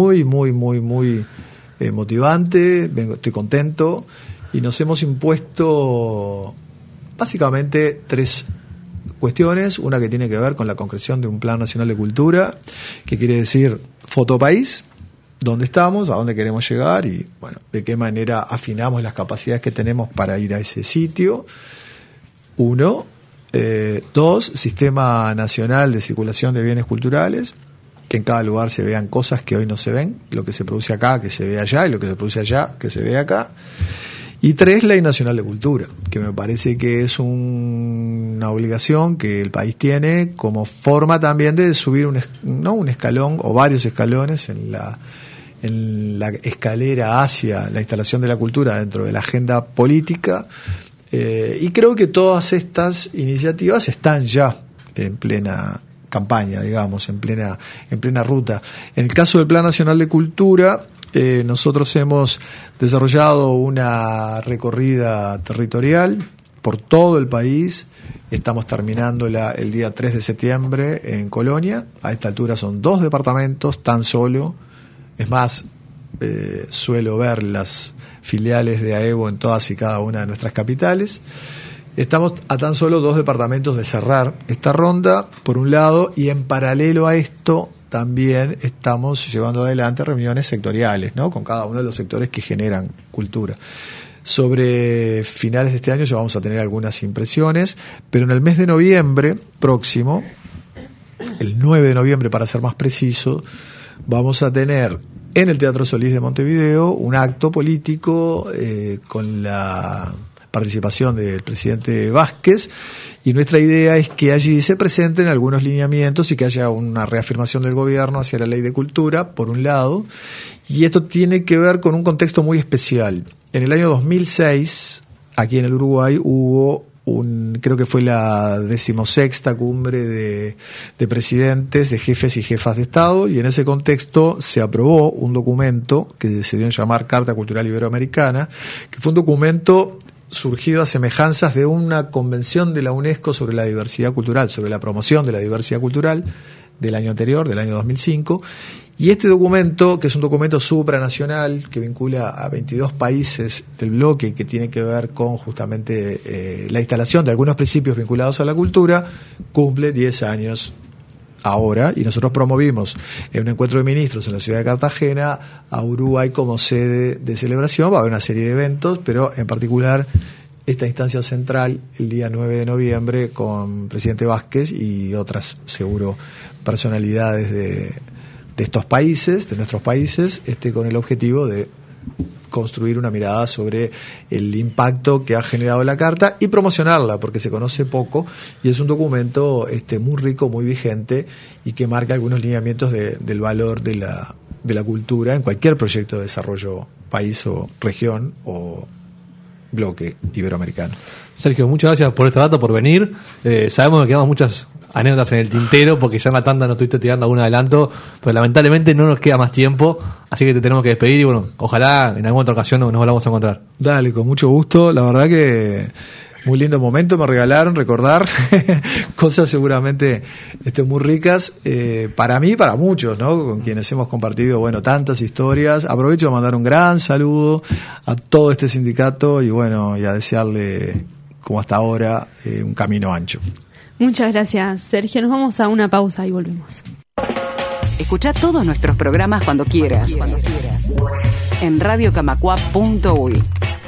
motivante. Estoy contento y nos hemos impuesto básicamente 3 cuestiones. Una que tiene que ver con la concreción de un Plan Nacional de Cultura, que quiere decir fotopaís, dónde estamos, a dónde queremos llegar y, bueno, de qué manera afinamos las capacidades que tenemos para ir a ese sitio. 1. 2, Sistema Nacional de Circulación de Bienes Culturales, que en cada lugar se vean cosas que hoy no se ven, lo que se produce acá, que se ve allá, y lo que se produce allá, que se ve acá. Y 3, Ley Nacional de Cultura, que me parece que es una obligación que el país tiene como forma también de subir un escalón o varios escalones en la escalera hacia la instalación de la cultura dentro de la agenda política. Y creo que todas estas iniciativas están ya en plena campaña, digamos, en plena ruta. En el caso del Plan Nacional de Cultura, nosotros hemos desarrollado una recorrida territorial por todo el país. Estamos terminándola el día 3 de septiembre en Colonia. A esta altura son 2 departamentos tan solo. Es más, suelo ver las filiales de AEBU en todas y cada una de nuestras capitales. Estamos a tan solo 2 departamentos de cerrar esta ronda, por un lado, y en paralelo a esto también estamos llevando adelante reuniones sectoriales, ¿no?, con cada uno de los sectores que generan cultura. Sobre finales de este año ya vamos a tener algunas impresiones, pero en el mes de noviembre próximo, el 9 de noviembre para ser más preciso, vamos a tener en el Teatro Solís de Montevideo un acto político con la participación del presidente Vázquez, y nuestra idea es que allí se presenten algunos lineamientos y que haya una reafirmación del gobierno hacia la ley de cultura, por un lado, y esto tiene que ver con un contexto muy especial. En el año 2006, aquí en el Uruguay, hubo creo que fue la 16ª cumbre de presidentes, de jefes y jefas de Estado, y en ese contexto se aprobó un documento que se dio en llamar Carta Cultural Iberoamericana, que fue un documento surgido a semejanzas de una convención de la UNESCO sobre la diversidad cultural, sobre la promoción de la diversidad cultural del año anterior, del año 2005, y este documento, que es un documento supranacional que vincula a 22 países del bloque, que tiene que ver con justamente la instalación de algunos principios vinculados a la cultura, cumple 10 años ahora, y nosotros promovimos en un encuentro de ministros en la ciudad de Cartagena a Uruguay como sede de celebración. Va a haber una serie de eventos, pero en particular esta instancia central el día 9 de noviembre con presidente Vázquez y otras seguro personalidades de estos países, de nuestros países, con el objetivo de construir una mirada sobre el impacto que ha generado la carta y promocionarla, porque se conoce poco y es un documento muy rico, muy vigente, y que marca algunos lineamientos del valor de la cultura en cualquier proyecto de desarrollo, país o región o bloque iberoamericano. Sergio, muchas gracias por este rato, por venir. Sabemos que quedamos muchas anécdotas en el tintero, porque ya en la tanda nos estuviste tirando algún adelanto, pero lamentablemente no nos queda más tiempo, así que te tenemos que despedir y bueno, ojalá en alguna otra ocasión nos volvamos a encontrar. Dale, con mucho gusto. La verdad que muy lindo momento me regalaron, recordar cosas seguramente muy ricas, para mí y para muchos, ¿no?, con quienes hemos compartido, bueno, tantas historias. Aprovecho de mandar un gran saludo a todo este sindicato y bueno, y a desearle, como hasta ahora, un camino ancho. Muchas gracias, Sergio. Nos vamos a una pausa y volvemos. Escucha todos nuestros programas cuando quieras. En radiocamacua.uy.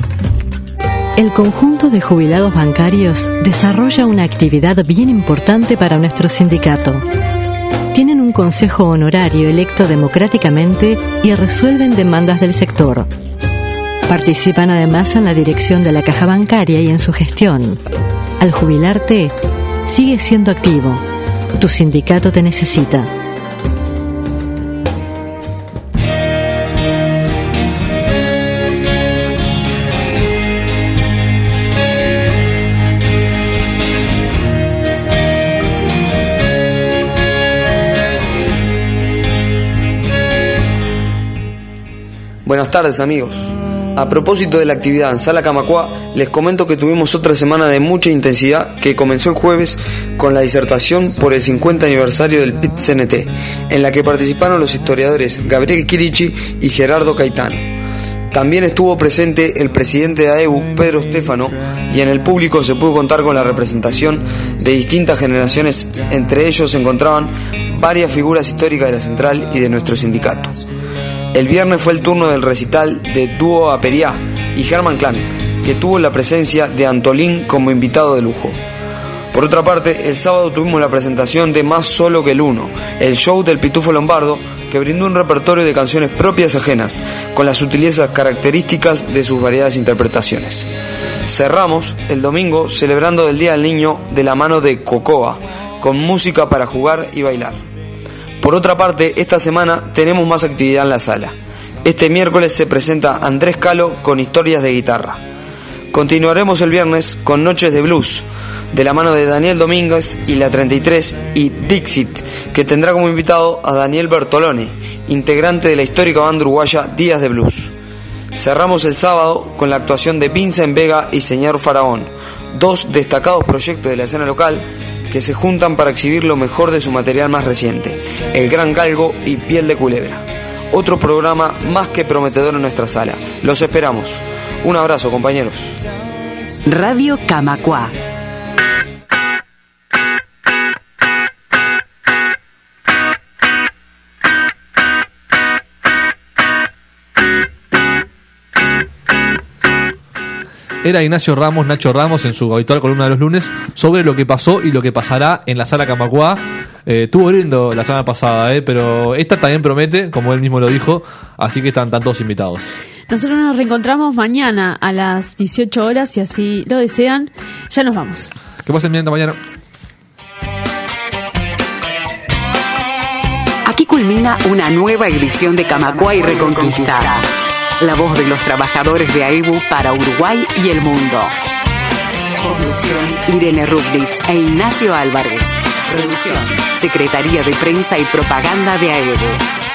El conjunto de jubilados bancarios desarrolla una actividad bien importante para nuestro sindicato. Tienen un consejo honorario electo democráticamente y resuelven demandas del sector. Participan además en la dirección de la caja bancaria y en su gestión. Al jubilarte, sigue siendo activo. Tu sindicato te necesita. Buenas tardes, amigos. A propósito de la actividad en Sala Camacuá, les comento que tuvimos otra semana de mucha intensidad que comenzó el jueves con la disertación por el 50 aniversario del PIT-CNT, en la que participaron los historiadores Gabriel Chirichi y Gerardo Caetano. También estuvo presente el presidente de AEBU, Pedro Stefano, y en el público se pudo contar con la representación de distintas generaciones. Entre ellos se encontraban varias figuras históricas de la central y de nuestro sindicato. El viernes fue el turno del recital de Dúo Aperiá y Herman Clan, que tuvo la presencia de Antolín como invitado de lujo. Por otra parte, el sábado tuvimos la presentación de Más Solo que el Uno, el show del Pitufo Lombardo, que brindó un repertorio de canciones propias ajenas, con las sutilezas características de sus variadas interpretaciones. Cerramos el domingo celebrando el Día del Niño de la mano de Cocoa, con música para jugar y bailar. Por otra parte, esta semana tenemos más actividad en la sala. Este miércoles se presenta Andrés Calo con historias de guitarra. Continuaremos el viernes con Noches de Blues, de la mano de Daniel Domínguez y La 33 y Dixit, que tendrá como invitado a Daniel Bertolone, integrante de la histórica banda uruguaya Días de Blues. Cerramos el sábado con la actuación de Vincent Vega y Señor Faraón, dos destacados proyectos de la escena local que se juntan para exhibir lo mejor de su material más reciente, El Gran Galgo y Piel de Culebra. Otro programa más que prometedor en nuestra sala. Los esperamos. Un abrazo, compañeros. Radio Camacuá. Era Ignacio Ramos, Nacho Ramos, en su habitual columna de los lunes, sobre lo que pasó y lo que pasará en la Sala Camacuá. Estuvo lindo la semana pasada, pero esta también promete, como él mismo lo dijo, así que están todos invitados. Nosotros nos reencontramos mañana a las 18 horas, si así lo desean. Ya nos vamos. Que pasen bien, hasta mañana. Aquí culmina una nueva edición de Camacuá y Reconquista. La voz de los trabajadores de AEBU para Uruguay y el mundo. Conducción: Irene Rublitz e Ignacio Álvarez. Producción: Secretaría de Prensa y Propaganda de AEBU.